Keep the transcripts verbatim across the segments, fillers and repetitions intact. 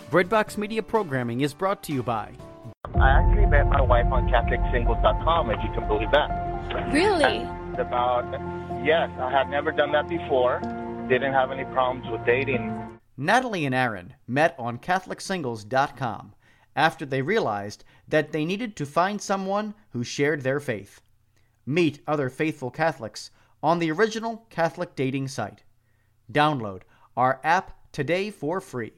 Breadbox Media programming is brought to you by... I actually met my wife on Catholic Singles dot com, if you can believe that. Really? And about, yes, I had never done that before. Didn't have any problems with dating. Natalie and Aaron met on Catholic Singles dot com after they realized that they needed to find someone who shared their faith. Meet other faithful Catholics on the original Catholic dating site. Download our app today for free.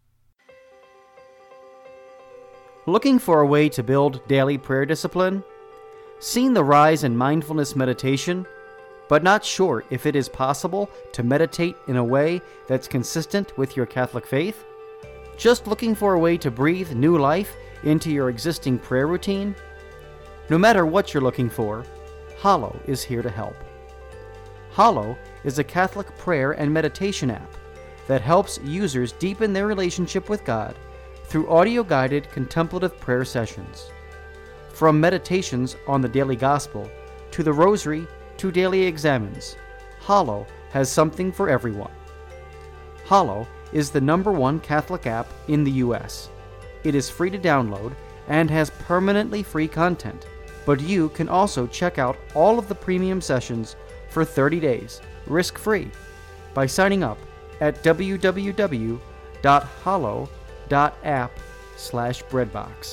Looking for a way to build daily prayer discipline? Seen the rise in mindfulness meditation, but not sure if it is possible to meditate in a way that's consistent with your Catholic faith? Just looking for a way to breathe new life into your existing prayer routine? No matter what you're looking for, Hallow is here to help. Hallow is a Catholic prayer and meditation app that helps users deepen their relationship with God through audio-guided contemplative prayer sessions. From meditations on the daily gospel to the rosary to daily examens, Hallow has something for everyone. Hallow is the number one Catholic app in the U S. It is free to download and has permanently free content, but you can also check out all of the premium sessions for thirty days, risk-free, by signing up at w w w dot hallow dot app slash breadbox.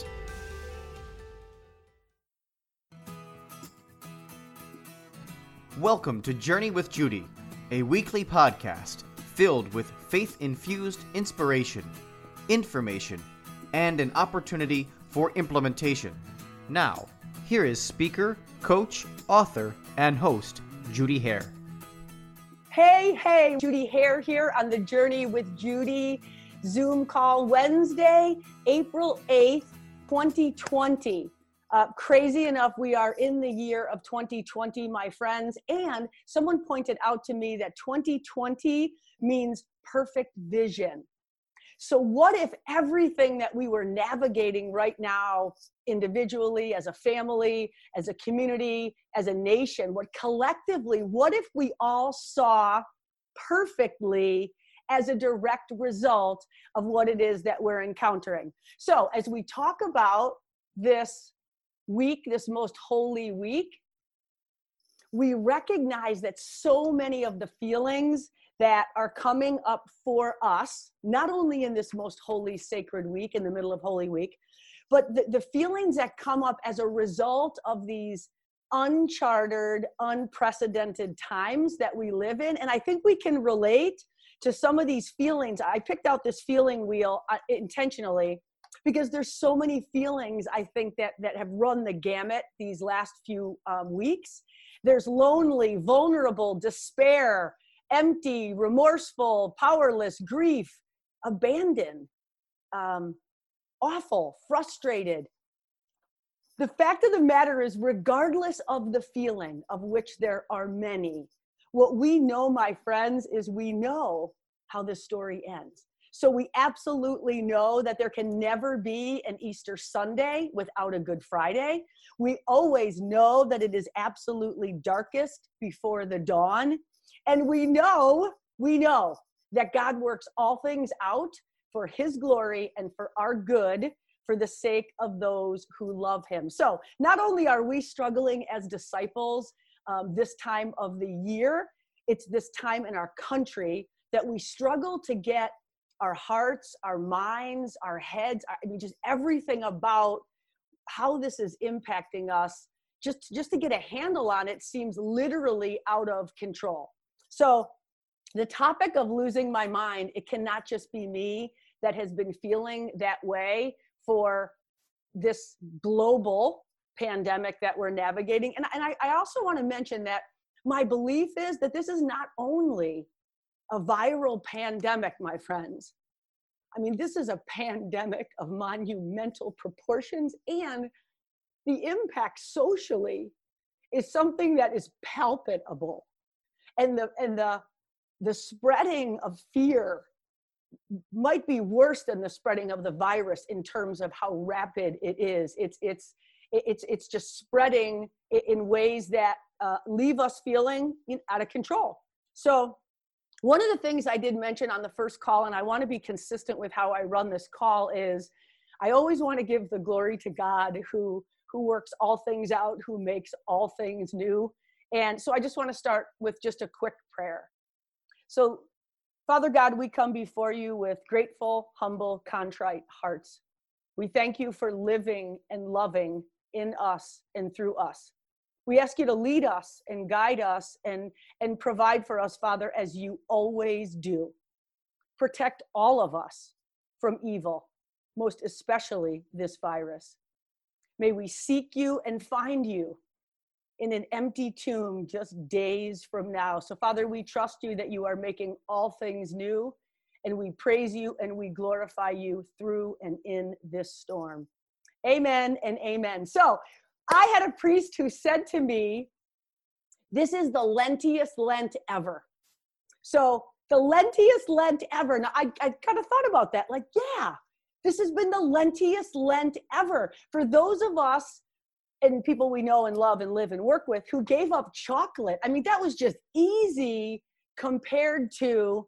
Welcome to Journey with Judy, a weekly podcast filled with faith-infused inspiration, information, and an opportunity for implementation. Now, here is speaker, coach, author, and host, Judy Hare. Hey, hey, Judy Hare here on the Journey with Judy Zoom call Wednesday, April eighth, twenty twenty. Uh, crazy enough, we are in the year of twenty twenty, my friends, and someone pointed out to me that twenty twenty means perfect vision. So what if everything that we were navigating right now, individually, as a family, as a community, as a nation, what collectively, what if we all saw perfectly as a direct result of what it is that we're encountering? So as we talk about this week, this most holy week, we recognize that so many of the feelings that are coming up for us, not only in this most holy sacred week, in the middle of Holy Week, but the, the feelings that come up as a result of these uncharted, unprecedented times that we live in. And I think we can relate to some of these feelings. I picked out this feeling wheel uh, intentionally because there's so many feelings, I think, that, that have run the gamut these last few um, weeks. There's lonely, vulnerable, despair, empty, remorseful, powerless, grief, abandoned, um, awful, frustrated. The fact of the matter is, regardless of the feeling, of which there are many, what we know, my friends, is we know how this story ends. So we absolutely know that there can never be an Easter Sunday without a Good Friday. We always know that it is absolutely darkest before the dawn. And we know, we know that God works all things out for his glory and for our good, for the sake of those who love him. So not only are we struggling as disciples um, this time of the year, it's this time in our country that we struggle to get our hearts, our minds, our heads, I mean, just everything about how this is impacting us, just, just to get a handle on it seems literally out of control. So the topic of losing my mind, it cannot just be me that has been feeling that way for this global pandemic that we're navigating. And, and I, I also want to mention that my belief is that this is not only a viral pandemic, my friends. I mean, this is a pandemic of monumental proportions, and the impact socially is something that is palpable. And the and the the spreading of fear might be worse than the spreading of the virus in terms of how rapid it is. It's it's it's it's just spreading in ways that uh, leave us feeling out of control. So One of the things I did mention on the first call, and I want to be consistent with how I run this call, is I always want to give the glory to God who, who works all things out, who makes all things new. And so I just want to start with just a quick prayer. So, Father God, we come before you with grateful, humble, contrite hearts. We thank you for living and loving in us and through us. We ask you to lead us and guide us and, and provide for us, Father, as you always do. Protect all of us from evil, most especially this virus. May we seek you and find you in an empty tomb just days from now. So, Father, we trust you that you are making all things new, and we praise you and we glorify you through and in this storm. Amen and amen. So, I had a priest who said to me, this is the lentiest Lent ever. So the lentiest Lent ever. Now, I, I kind of thought about that. Like, yeah, this has been the lentiest Lent ever. For those of us and people we know and love and live and work with who gave up chocolate, I mean, that was just easy compared to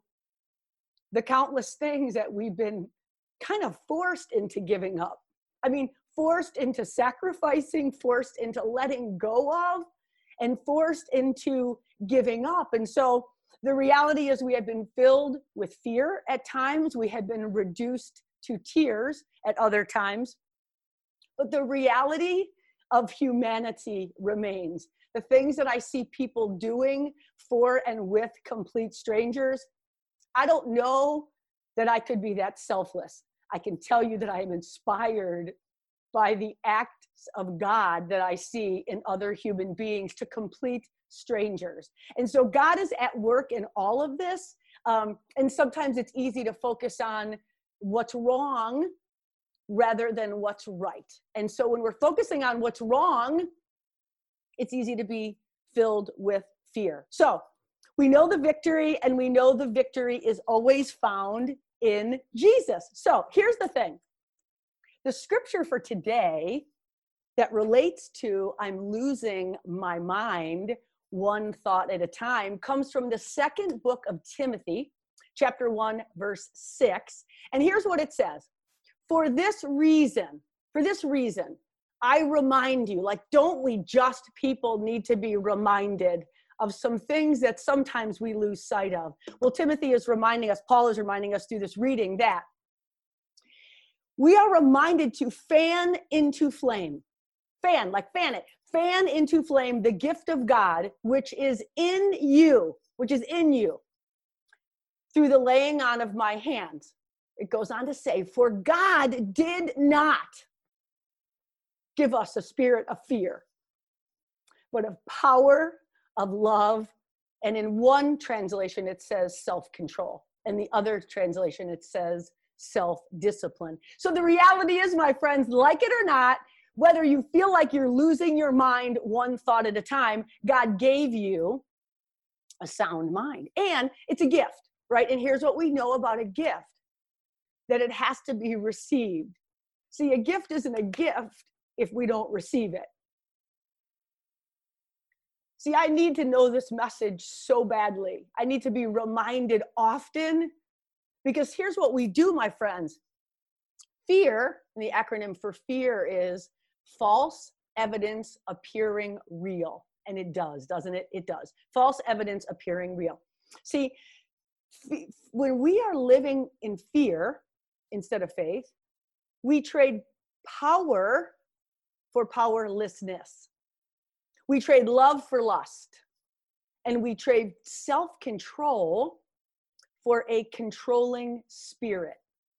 the countless things that we've been kind of forced into giving up. I mean, forced into sacrificing, forced into letting go of, and forced into giving up. And so the reality is we had been filled with fear at times. We had been reduced to tears at other times. But the reality of humanity remains. The things that I see people doing for and with complete strangers, I don't know that I could be that selfless. I can tell you that I am inspired by the acts of God that I see in other human beings to complete strangers. And so God is at work in all of this. Um, and sometimes it's easy to focus on what's wrong rather than what's right. And so when we're focusing on what's wrong, it's easy to be filled with fear. So we know the victory, and we know the victory is always found in Jesus. So here's the thing. The scripture for today that relates to I'm losing my mind one thought at a time comes from the second book of Timothy, chapter one, verse six. And here's what it says. For this reason, for this reason, I remind you, like, don't we just people need to be reminded of some things that sometimes we lose sight of? Well, Timothy is reminding us, Paul is reminding us through this reading that we are reminded to fan into flame. Fan, like fan it. Fan into flame the gift of God, which is in you, which is in you, through the laying on of my hands. It goes on to say, for God did not give us a spirit of fear, but of power, of love, and in one translation it says self-control. And the other translation it says self-discipline. So the reality is, my friends, like it or not, whether you feel like you're losing your mind one thought at a time, God gave you a sound mind. And it's a gift, right? And here's what we know about a gift, that it has to be received. See, a gift isn't a gift if we don't receive it. See, I need to know this message so badly. I need to be reminded often, because here's what we do, my friends. Fear, and the acronym for fear is false evidence appearing real. And it does, doesn't it? It does. False evidence appearing real. See, f- when we are living in fear instead of faith, we trade power for powerlessness. We trade love for lust. And we trade self-control for a controlling spirit.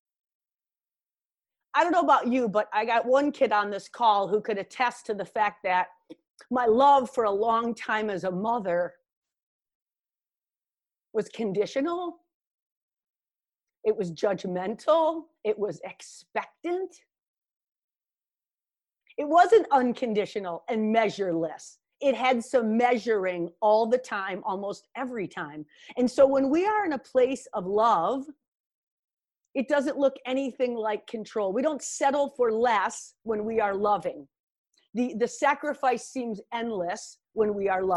I don't know about you, but I got one kid on this call who could attest to the fact that my love for a long time as a mother was conditional. It was judgmental. It was expectant. It wasn't unconditional and measureless. It had some measuring all the time, almost every time. And so when we are in a place of love, it doesn't look anything like control. We don't settle for less when we are loving. The, the sacrifice seems endless when we are loving.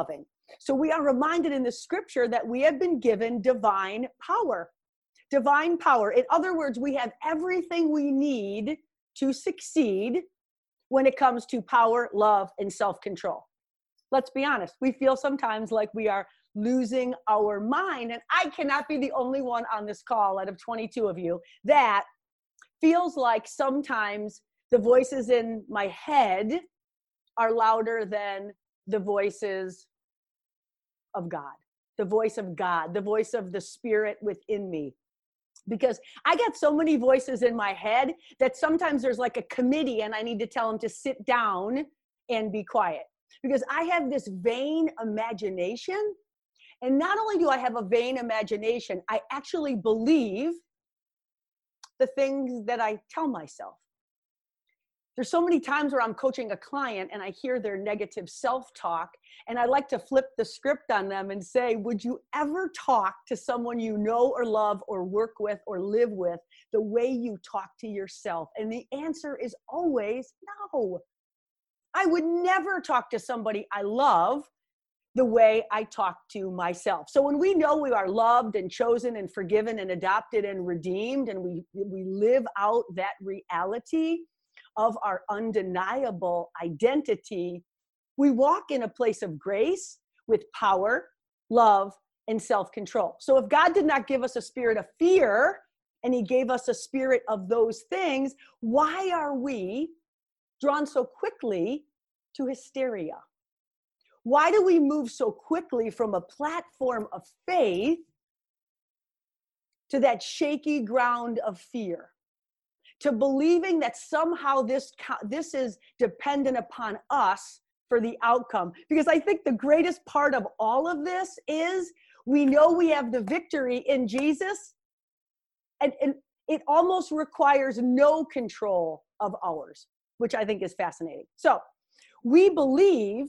So we are reminded in the scripture that we have been given divine power. Divine power. In other words, we have everything we need to succeed when it comes to power, love, and self-control. Let's be honest. We feel sometimes like we are losing our mind. And I cannot be the only one on this call out of twenty-two of you that feels like sometimes the voices in my head are louder than the voices of God, the voice of God, the voice of the Spirit within me. Because I got so many voices in my head that sometimes there's like a committee and I need to tell them to sit down and be quiet. Because I have this vain imagination. And not only do I have a vain imagination, I actually believe the things that I tell myself. There's so many times where I'm coaching a client and I hear their negative self-talk, and I like to flip the script on them and say, would you ever talk to someone you know or love or work with or live with the way you talk to yourself? And the answer is always no. I would never talk to somebody I love the way I talk to myself. So when we know we are loved and chosen and forgiven and adopted and redeemed, and we, we live out that reality of our undeniable identity, we walk in a place of grace with power, love, and self-control. So if God did not give us a spirit of fear and he gave us a spirit of those things, why are we drawn so quickly to hysteria? Why do we move so quickly from a platform of faith to that shaky ground of fear? To believing that somehow this, this is dependent upon us for the outcome. Because I think the greatest part of all of this is we know we have the victory in Jesus, and, and it almost requires no control of ours, which I think is fascinating. So we believe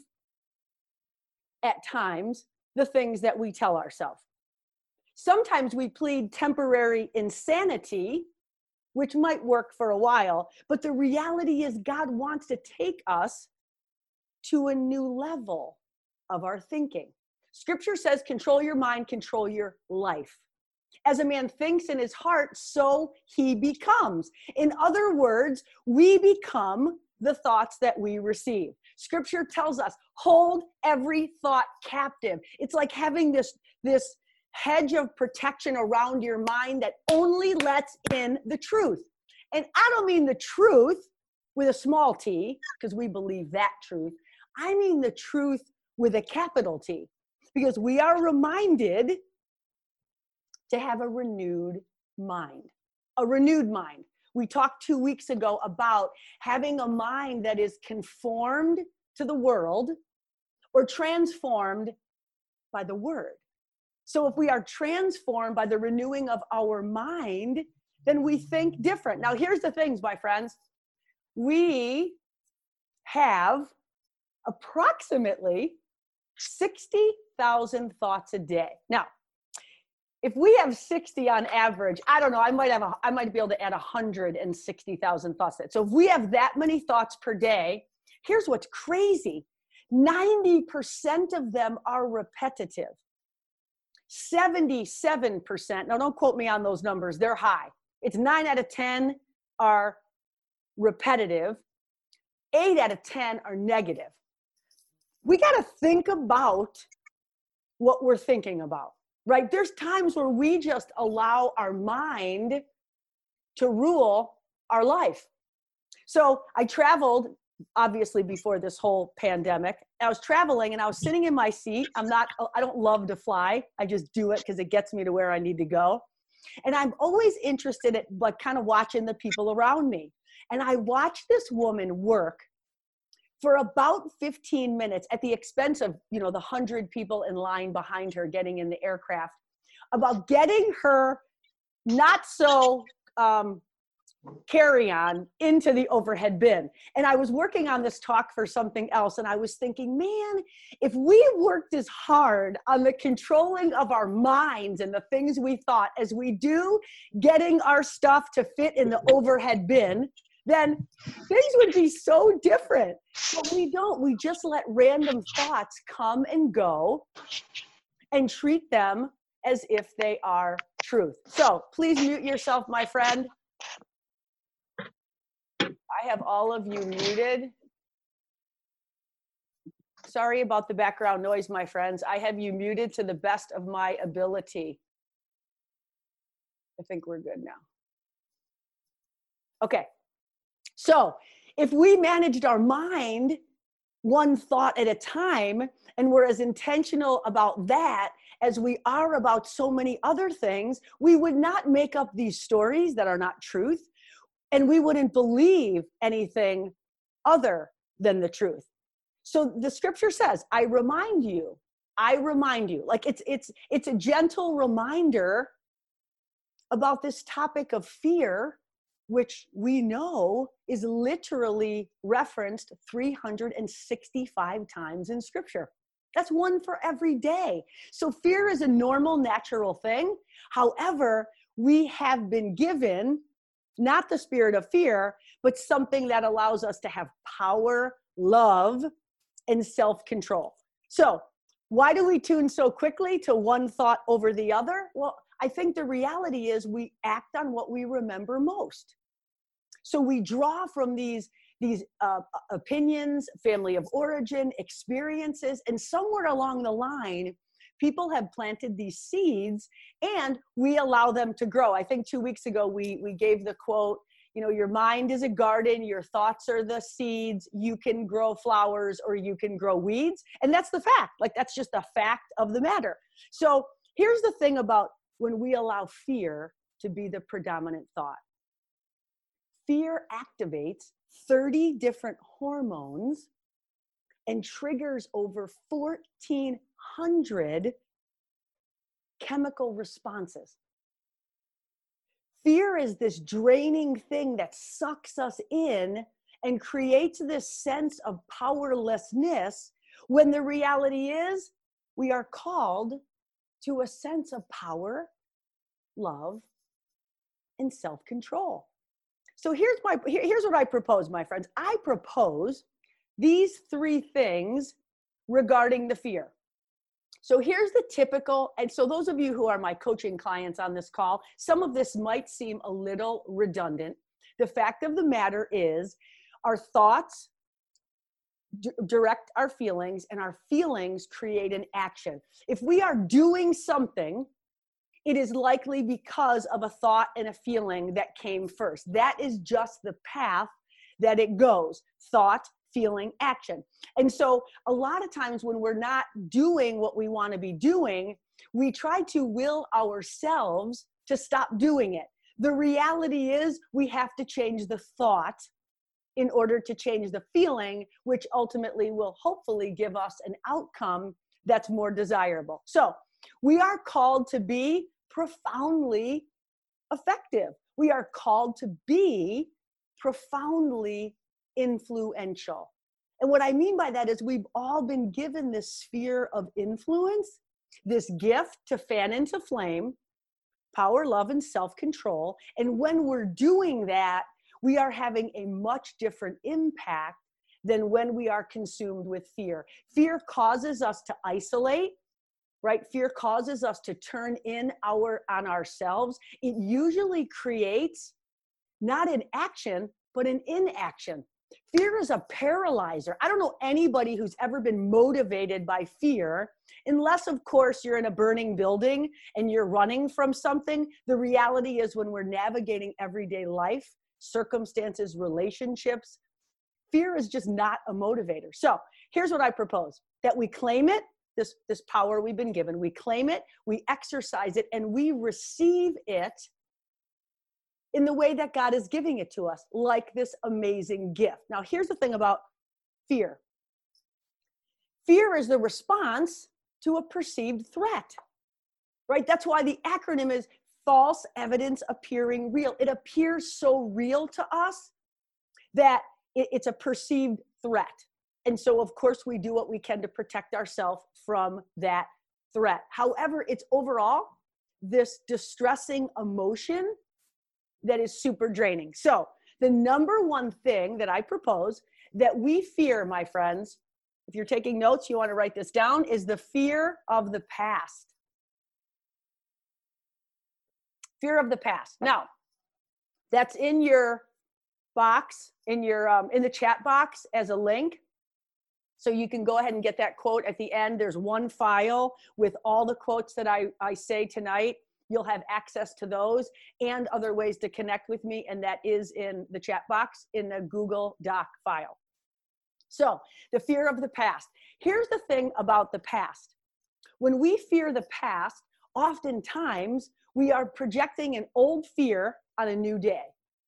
at times the things that we tell ourselves. Sometimes we plead temporary insanity, which might work for a while, but the reality is God wants to take us to a new level of our thinking. Scripture says, control your mind, control your life. As a man thinks in his heart, so he becomes. In other words, we become the thoughts that we receive. Scripture tells us, hold every thought captive. It's like having this, this hedge of protection around your mind that only lets in the truth. And I don't mean the truth with a small t, because we believe that truth. I mean the truth with a capital T, because we are reminded to have a renewed mind, a renewed mind. We talked two weeks ago about having a mind that is conformed to the world or transformed by the word. So if we are transformed by the renewing of our mind, then we think different. Now, here's the things, my friends. We have approximately sixty thousand thoughts a day. Now, if we have sixty on average, I don't know, I might have a, I might be able to add one hundred sixty thousand thoughts. So if we have that many thoughts per day, here's what's crazy. ninety percent of them are repetitive. seventy-seven percent, now don't quote me on those numbers, they're high. It's nine out of ten are repetitive. eight out of ten are negative. We got to think about what we're thinking about, right? There's times where we just allow our mind to rule our life. So I traveled, obviously, before this whole pandemic. I was traveling and I was sitting in my seat. I'm not, I don't love to fly. I just do it because it gets me to where I need to go. And I'm always interested in like kind of watching the people around me. And I watched this woman work for about fifteen minutes at the expense of, you know, the hundred people in line behind her getting in the aircraft, about getting her not so um, carry-on into the overhead bin. And I was working on this talk for something else, and I was thinking, man, if we worked as hard on the controlling of our minds and the things we thought as we do getting our stuff to fit in the overhead bin, then things would be so different. But we don't. We just let random thoughts come and go and treat them as if they are truth. So please mute yourself, my friend. I have all of you muted. Sorry about the background noise, my friends. I have you muted to the best of my ability. I think we're good now. Okay. So if we managed our mind one thought at a time, and we're as intentional about that as we are about so many other things, we would not make up these stories that are not truth, and we wouldn't believe anything other than the truth. So the scripture says, I remind you, I remind you, like it's, it's, it's a gentle reminder about this topic of fear, which we know is literally referenced three hundred sixty-five times in scripture. That's one for every day. So fear is a normal, natural thing. However, we have been given not the spirit of fear, but something that allows us to have power, love, and self-control. So why do we tune so quickly to one thought over the other? Well, I think the reality is we act on what we remember most. So we draw from these, these uh, opinions, family of origin, experiences, and somewhere along the line, people have planted these seeds and we allow them to grow. I think two weeks ago, we, we gave the quote, you know, your mind is a garden, your thoughts are the seeds, you can grow flowers or you can grow weeds. And that's the fact, like that's just a fact of the matter. So here's the thing about when we allow fear to be the predominant thought. Fear activates thirty different hormones and triggers over fourteen hundred chemical responses. Fear is this draining thing that sucks us in and creates this sense of powerlessness when the reality is we are called to a sense of power, love, and self-control. So here's my here, here's what I propose, my friends. I propose these three things regarding the fear. So here's the typical, and so those of you who are my coaching clients on this call, some of this might seem a little redundant. The fact of the matter is our thoughts d- direct our feelings, and our feelings create an action. If we are doing something, it is likely because of a thought and a feeling that came first. That is just the path that it goes. Thought, feeling, action. And so a lot of times when we're not doing what we want to be doing, we try to will ourselves to stop doing it. The reality is we have to change the thought in order to change the feeling, which ultimately will hopefully give us an outcome that's more desirable. So we are called to be profoundly effective. We are called to be profoundly influential. And what I mean by that is we've all been given this sphere of influence, this gift to fan into flame, power, love, and self-control. And when we're doing that, we are having a much different impact than when we are consumed with fear. Fear causes us to isolate, right? Fear causes us to turn in our on ourselves. It usually creates not an action, but an inaction. Fear is a paralyzer. I don't know anybody who's ever been motivated by fear, unless, of course, you're in a burning building and you're running from something. The reality is when we're navigating everyday life, circumstances, relationships, fear is just not a motivator. So here's what I propose, that we claim it, this, this power we've been given. We claim it, we exercise it, and we receive it in the way that God is giving it to us, like this amazing gift. Now, here's the thing about fear. Fear is the response to a perceived threat, right? That's why the acronym is false evidence appearing real. It appears so real to us that it, it's a perceived threat. And so, of course, we do what we can to protect ourselves from that threat. However, it's overall this distressing emotion that is super draining. So The number one thing that I propose that we fear, my friends, if you're taking notes, you want to write this down, is the fear of the past. Fear of the past. Now, that's in your box, in your um, in the chat box as a link. So you can go ahead and get that quote at the end. There's one file with all the quotes that I, I say tonight. You'll have access to those and other ways to connect with me. And that is in the chat box in the Google Doc file. So the fear of the past. Here's the thing about the past. When we fear the past, oftentimes we are projecting an old fear on a new day.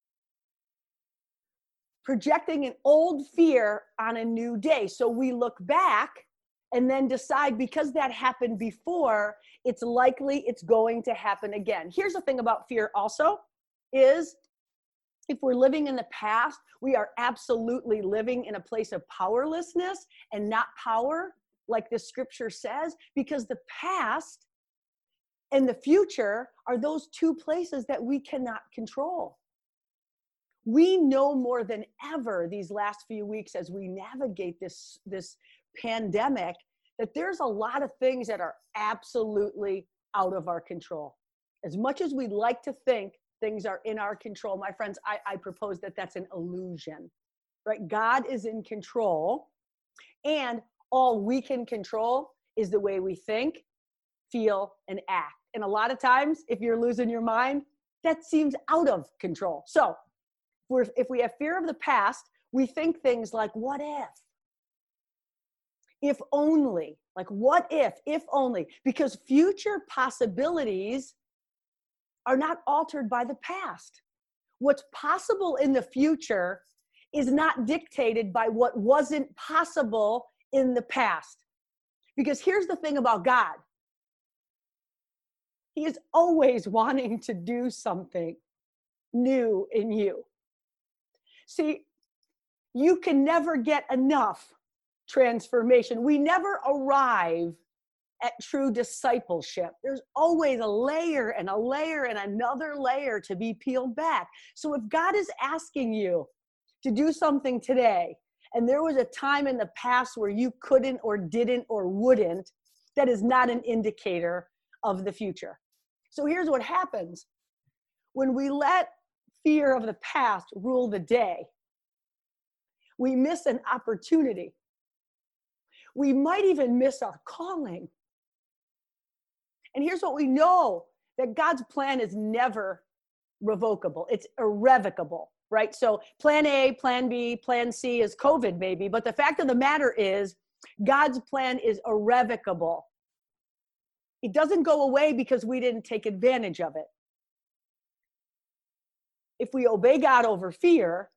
Projecting an old fear on a new day. So we look back and then decide, because that happened before, it's likely it's going to happen again. Here's the thing about fear also, is if we're living in the past, we are absolutely living in a place of powerlessness and not power, like the scripture says, because the past and the future are those two places that we cannot control. We know more than ever these last few weeks as we navigate this, this pandemic, that there's a lot of things that are absolutely out of our control. As much as we like to think things are in our control, my friends, I, I propose that that's an illusion, right? God is in control, and all we can control is the way we think, feel, and act. And a lot of times, if you're losing your mind, that seems out of control. So We're, if we have fear of the past, we think things like, what if? If only, like what if, if only, because future possibilities are not altered by the past. What's possible in the future is not dictated by what wasn't possible in the past. Because here's the thing about God. He is always wanting to do something new in you. See, you can never get enough transformation. We never arrive at true discipleship. There's always a layer and a layer and another layer to be peeled back. So if God is asking you to do something today, and there was a time in the past where you couldn't or didn't or wouldn't, that is not an indicator of the future. So here's what happens. When we let fear of the past rule the day, we miss an opportunity. We might even miss our calling. And here's what we know, that God's plan is never revocable. It's irrevocable, right? So plan A, plan B, plan C is COVID maybe, but the fact of the matter is God's plan is irrevocable. It doesn't go away because we didn't take advantage of it. If we obey God over fear,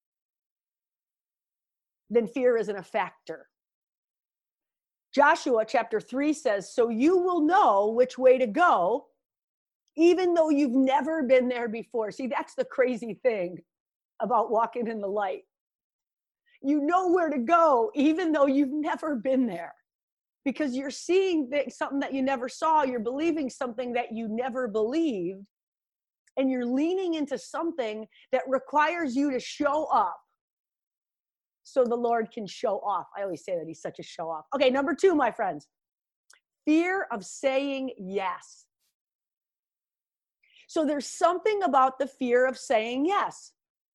then fear isn't a factor. Joshua chapter three says, so you will know which way to go, even though you've never been there before. See, that's the crazy thing about walking in the light. You know where to go, even though you've never been there, because you're seeing something that you never saw. You're believing something that you never believed. And you're leaning into something that requires you to show up so the Lord can show off. I always say that he's such a show off. Okay, number two, my friends, fear of saying yes. So there's something about the fear of saying yes.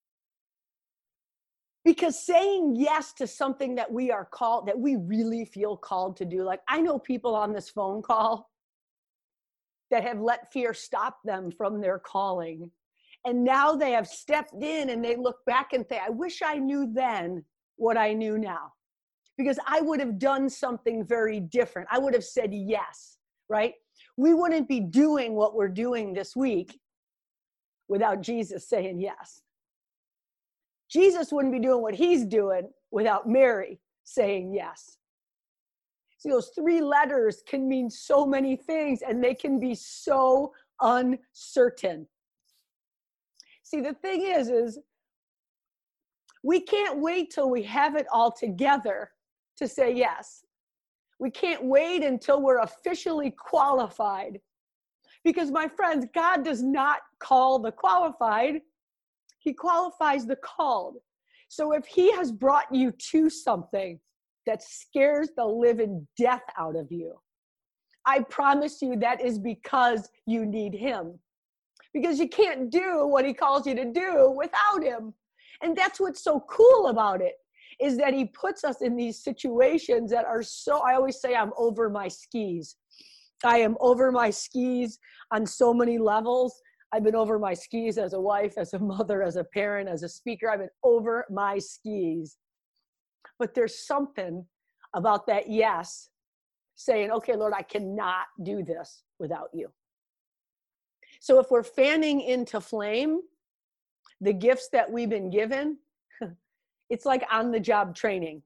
Because saying yes to something that we are called, that we really feel called to do, like I know people on this phone call that have let fear stop them from their calling. And now they have stepped in and they look back and say, I wish I knew then what I knew now, because I would have done something very different. I would have said yes, right? We wouldn't be doing what we're doing this week without Jesus saying yes. Jesus wouldn't be doing what he's doing without Mary saying yes. See, those three letters can mean so many things, and they can be so uncertain. See, the thing is, is we can't wait till we have it all together to say yes. We can't wait until we're officially qualified. Because, my friends, God does not call the qualified. He qualifies the called. So if he has brought you to something that scares the living death out of you, I promise you that is because you need him. Because you can't do what he calls you to do without him. And that's what's so cool about it, is that he puts us in these situations that are so, I always say I'm over my skis. I am over my skis on so many levels. I've been over my skis as a wife, as a mother, as a parent, as a speaker. I've been over my skis. But there's something about that yes, saying, okay, Lord, I cannot do this without you. So if we're fanning into flame, the gifts that we've been given, it's like on-the-job training.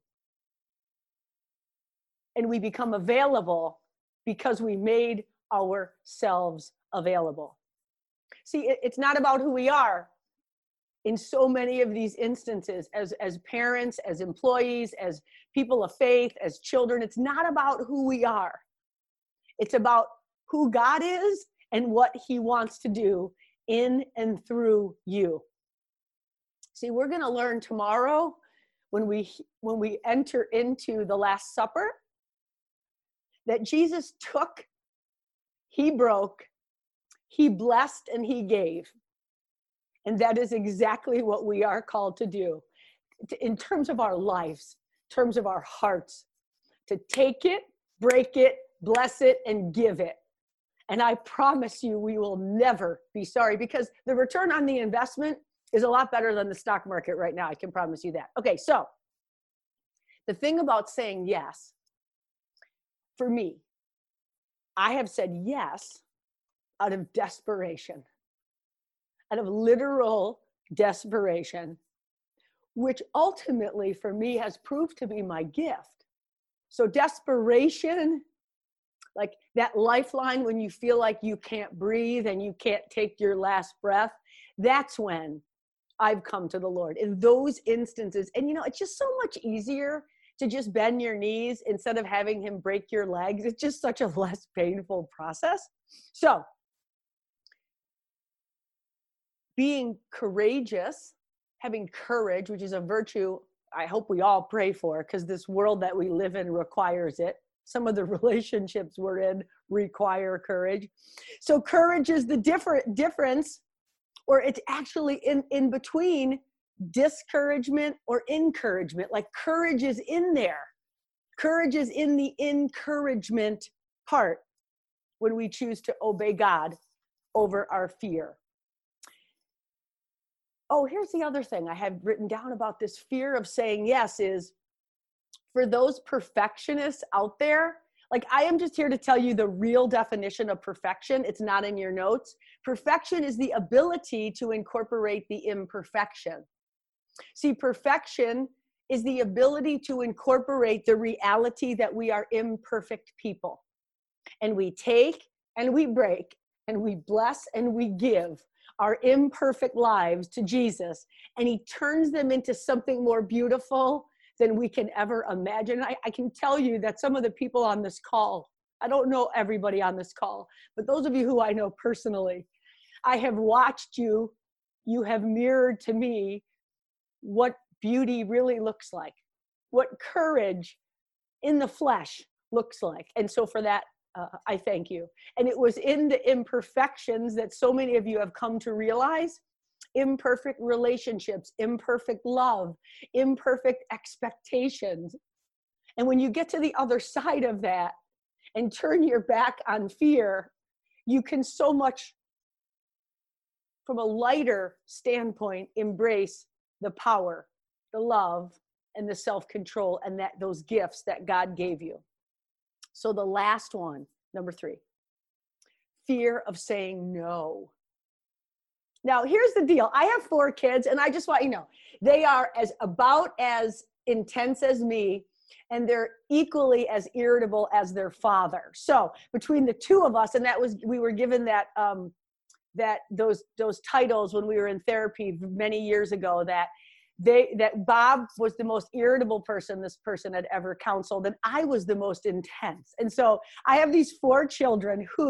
And we become available because we made ourselves available. See, it, it's not about who we are. In so many of these instances, as, as parents, as employees, as people of faith, as children, it's not about who we are. It's about who God is and what he wants to do in and through you. See, we're going to learn tomorrow when we when we enter into the Last Supper that Jesus took, he broke, he blessed, and he gave. And that is exactly what we are called to do in terms of our lives, in terms of our hearts, to take it, break it, bless it, and give it. And I promise you, we will never be sorry, because the return on the investment is a lot better than the stock market right now. I can promise you that. Okay, so the thing about saying yes, for me, I have said yes out of desperation, out of literal desperation, which ultimately for me has proved to be my gift. So desperation, like that lifeline when you feel like you can't breathe and you can't take your last breath, that's when I've come to the Lord, in those instances. And you know, it's just so much easier to just bend your knees instead of having him break your legs. It's just such a less painful process. So being courageous, having courage, which is a virtue I hope we all pray for, because this world that we live in requires it. Some of the relationships we're in require courage. So courage is the different difference, or it's actually in, in between discouragement or encouragement. Like courage is in there. Courage is in the encouragement part when we choose to obey God over our fear. Oh, here's the other thing I have written down about this fear of saying yes is, for those perfectionists out there, like I am just here to tell you the real definition of perfection. It's not in your notes. Perfection is the ability to incorporate the imperfection. See, perfection is the ability to incorporate the reality that we are imperfect people. And we take and we break and we bless and we give our imperfect lives to Jesus, and he turns them into something more beautiful than we can ever imagine. I, I can tell you that some of the people on this call, I don't know everybody on this call, but those of you who I know personally, I have watched you, you have mirrored to me what beauty really looks like, what courage in the flesh looks like. And so for that, uh, I thank you. And it was in the imperfections that so many of you have come to realize: imperfect relationships, imperfect love, imperfect expectations. And when you get to the other side of that and turn your back on fear, you can so much, from a lighter standpoint, embrace the power, the love, and the self-control, and that those gifts that God gave you. So the last one, number three, fear of saying no. Now, here's the deal. I have four kids, and I just want you to know, they are as about as intense as me, and they're equally as irritable as their father. So between the two of us, and that was, we were given that, um, that those, those titles when we were in therapy many years ago, that they, that Bob was the most irritable person this person had ever counseled, and I was the most intense. And so I have these four children who,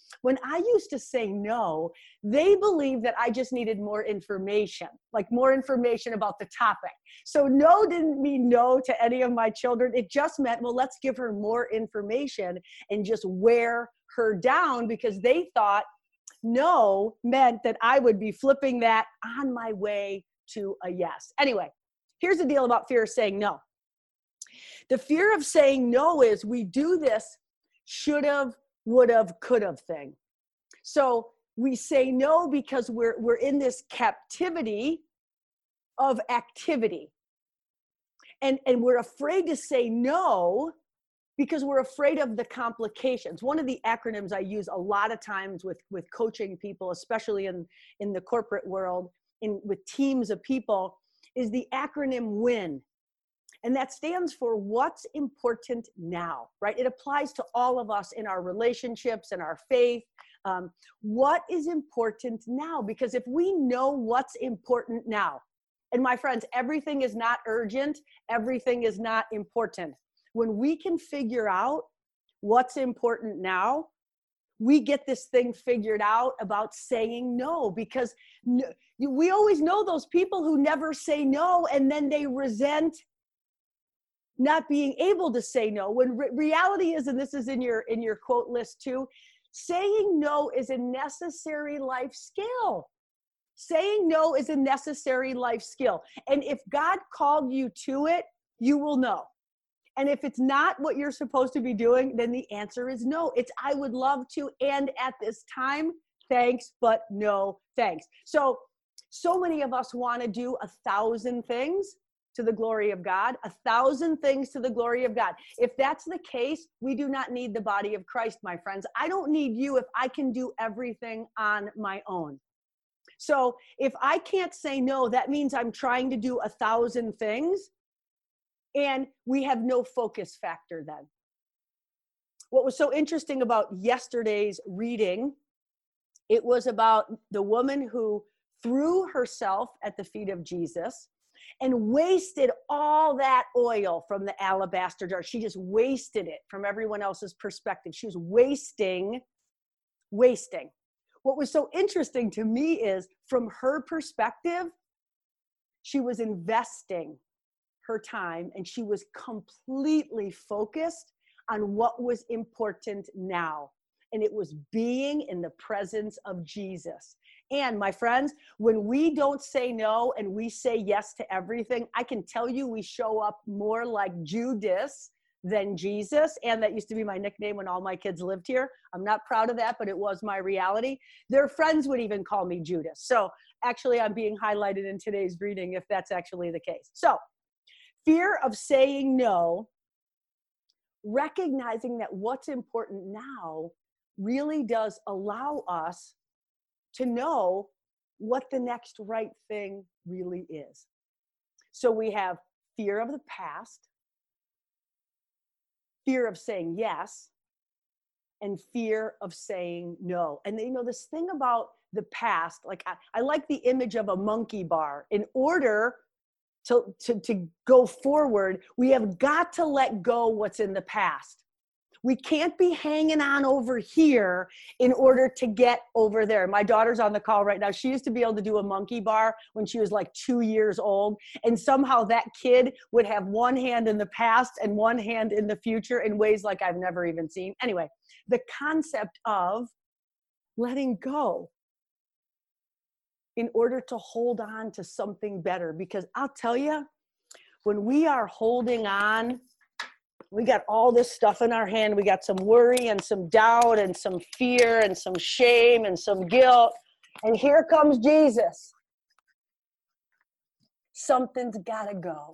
When I used to say no, they believed that I just needed more information, like more information about the topic. So no didn't mean no to any of my children. It just meant, well, let's give her more information and just wear her down, because they thought no meant that I would be flipping that on my way to a yes. Anyway, here's the deal about fear of saying no. The fear of saying no is we do this should have, would have, could have thing. So we say no because we're we're in this captivity of activity. And, and we're afraid to say no because we're afraid of the complications. One of the acronyms I use a lot of times with, with coaching people, especially in, in the corporate world, in with teams of people, is the acronym WIN. And that stands for what's important now, right? It applies to all of us in our relationships and our faith. Um, what is important now? Because if we know what's important now, and my friends, everything is not urgent, everything is not important. When we can figure out what's important now, we get this thing figured out about saying no, because no, we always know those people who never say no, and then they resent not being able to say no. When re- reality is, and this is in your in your quote list too, saying no is a necessary life skill. Saying no is a necessary life skill. And if God called you to it, you will know. And if it's not what you're supposed to be doing, then the answer is no. It's I would love to, and at this time, thanks, but no thanks. So, so many of us want to do a thousand things to the glory of God, a thousand things to the glory of God. If that's the case, we do not need the body of Christ, my friends. I don't need you if I can do everything on my own. So if I can't say no, that means I'm trying to do a thousand things, and we have no focus factor then. What was so interesting about yesterday's reading, it was about the woman who threw herself at the feet of Jesus and wasted all that oil from the alabaster jar. She just wasted it from everyone else's perspective. She was wasting, wasting. What was so interesting to me is, from her perspective, she was investing her time and she was completely focused on what was important now. And it was being in the presence of Jesus. And my friends, when we don't say no and we say yes to everything, I can tell you we show up more like Judas than Jesus. And that used to be my nickname when all my kids lived here. I'm not proud of that, but it was my reality. Their friends would even call me Judas. So actually, I'm being highlighted in today's reading if that's actually the case. So fear of saying no, recognizing that what's important now really does allow us to know what the next right thing really is. So we have fear of the past, fear of saying yes, and fear of saying no. And you know, this thing about the past, like I, I like the image of a monkey bar. In order to, to, to go forward, we have got to let go what's in the past. We can't be hanging on over here in order to get over there. My daughter's on the call right now. She used to be able to do a monkey bar when she was like two years old. And somehow that kid would have one hand in the past and one hand in the future in ways like I've never even seen. Anyway, the concept of letting go in order to hold on to something better. Because I'll tell you, when we are holding on, we got all this stuff in our hand. We got some worry and some doubt and some fear and some shame and some guilt. And here comes Jesus. Something's got to go.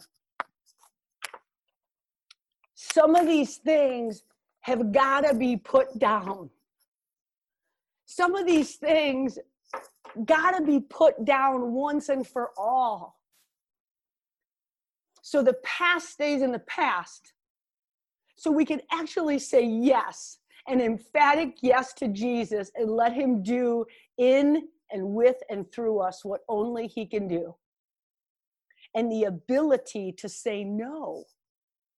Some of these things have got to be put down. Some of these things got to be put down once and for all. So the past stays in the past. So we can actually say yes, an emphatic yes to Jesus, and let him do in and with and through us what only he can do. And the ability to say no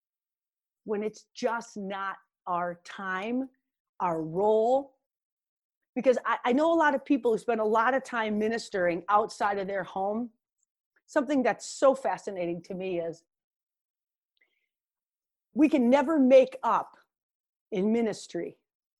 when it's just not our time, our role, Because I, I know a lot of people who spend a lot of time ministering outside of their home. Something that's so fascinating to me is we can never make up in ministry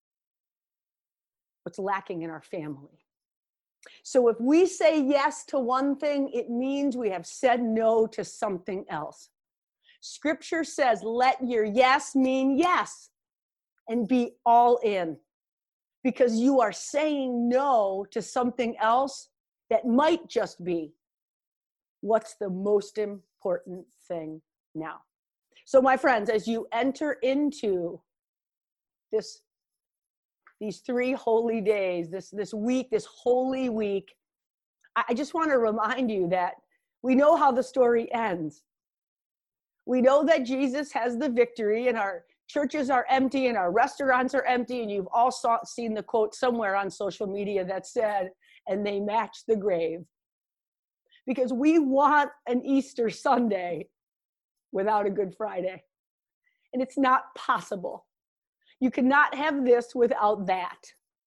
what's lacking in our family. So if we say yes to one thing, it means we have said no to something else. Scripture says, let your yes mean yes and be all in, because you are saying no to something else that might just be what's the most important thing now. So my friends, as you enter into this, these three holy days, this, this week, this holy week, I, I just want to remind you that we know how the story ends. We know that Jesus has the victory, and our churches are empty and our restaurants are empty, and you've all saw, seen the quote somewhere on social media that said, and they match the grave. Because we want an Easter Sunday without a Good Friday. And it's not possible. You cannot have this without that.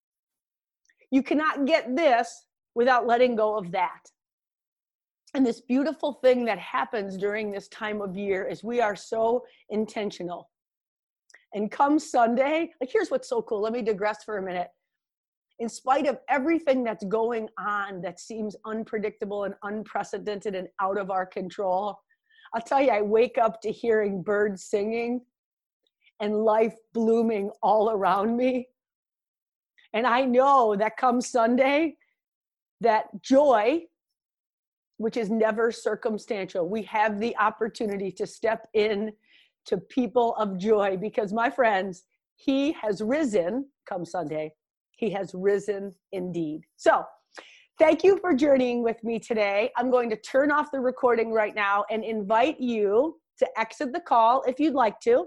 You cannot get this without letting go of that. And this beautiful thing that happens during this time of year is we are so intentional. And come Sunday, like here's what's so cool. Let me digress for a minute. In spite of everything that's going on that seems unpredictable and unprecedented and out of our control, I'll tell you, I wake up to hearing birds singing and life blooming all around me. And I know that come Sunday, that joy, which is never circumstantial, we have the opportunity to step in to people of joy, because my friends, he has risen come Sunday. He has risen indeed. So thank you for journeying with me today. I'm going to turn off the recording right now and invite you to exit the call if you'd like to,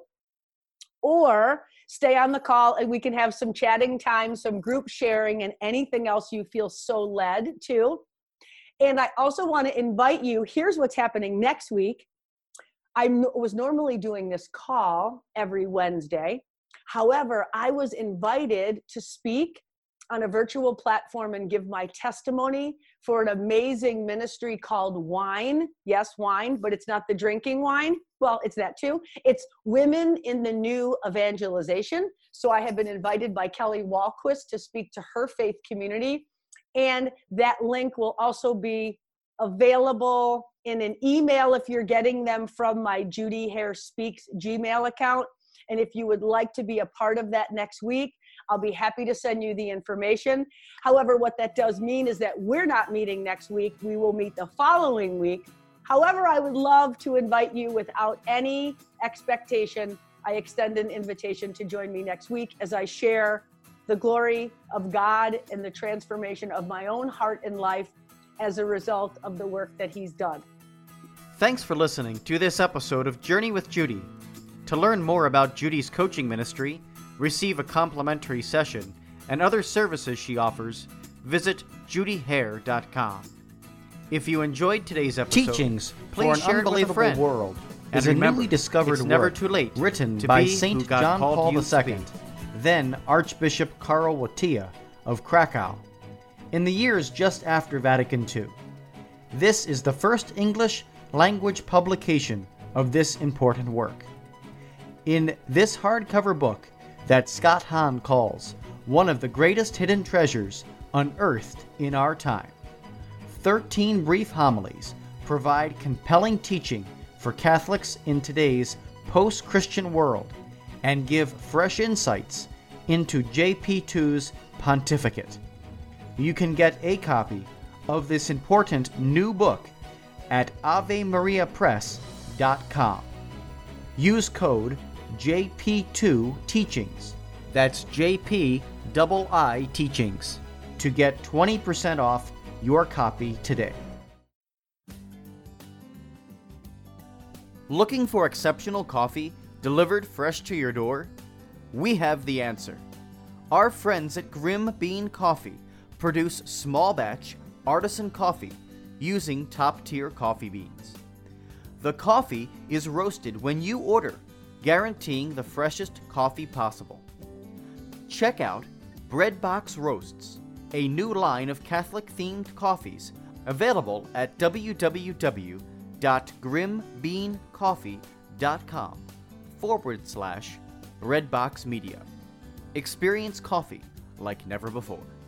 or stay on the call and we can have some chatting time, some group sharing, and anything else you feel so led to. And I also want to invite you, here's what's happening next week. I was normally doing this call every Wednesday. However, I was invited to speak on a virtual platform and give my testimony for an amazing ministry called Wine. Yes, wine, but it's not the drinking wine. Well, it's that too. It's Women in the New Evangelization. So I have been invited by Kelly Walquist to speak to her faith community. And that link will also be available in an email if you're getting them from my Judy Hare Speaks Gmail account. And if you would like to be a part of that next week, I'll be happy to send you the information. However, what that does mean is that we're not meeting next week. We will meet the following week. However, I would love to invite you without any expectation. I extend an invitation to join me next week as I share the glory of God and the transformation of my own heart and life as a result of the work that he's done. Thanks for listening to this episode of Journey with Judy. To learn more about Judy's coaching ministry, receive a complimentary session, and other services she offers, visit judy hare dot com. If you enjoyed today's episode, Teachings please for an share it with a Unbelievable friend. World And is a remember, newly discovered it's work never too late written to by be Saint who God John called Paul you the to Second, be. then Archbishop Karl Wojtyla of Krakow, in the years just after Vatican Two. This is the first English language publication of this important work. In this hardcover book that Scott Hahn calls one of the greatest hidden treasures unearthed in our time, thirteen brief homilies provide compelling teaching for Catholics in today's post-Christian world and give fresh insights into J P two's pontificate. You can get a copy of this important new book at ave maria press dot com. Use code J P two Teachings, that's J P I I Teachings, to get twenty percent off your copy today. Looking for exceptional coffee delivered fresh to your door? We have the answer. Our friends at Grim Bean Coffee produce small batch artisan coffee using top-tier coffee beans. The coffee is roasted when you order, guaranteeing the freshest coffee possible. Check out Breadbox Roasts, a new line of Catholic-themed coffees available at www.grimbeancoffee.com forward slash Redbox Media. Experience coffee like never before.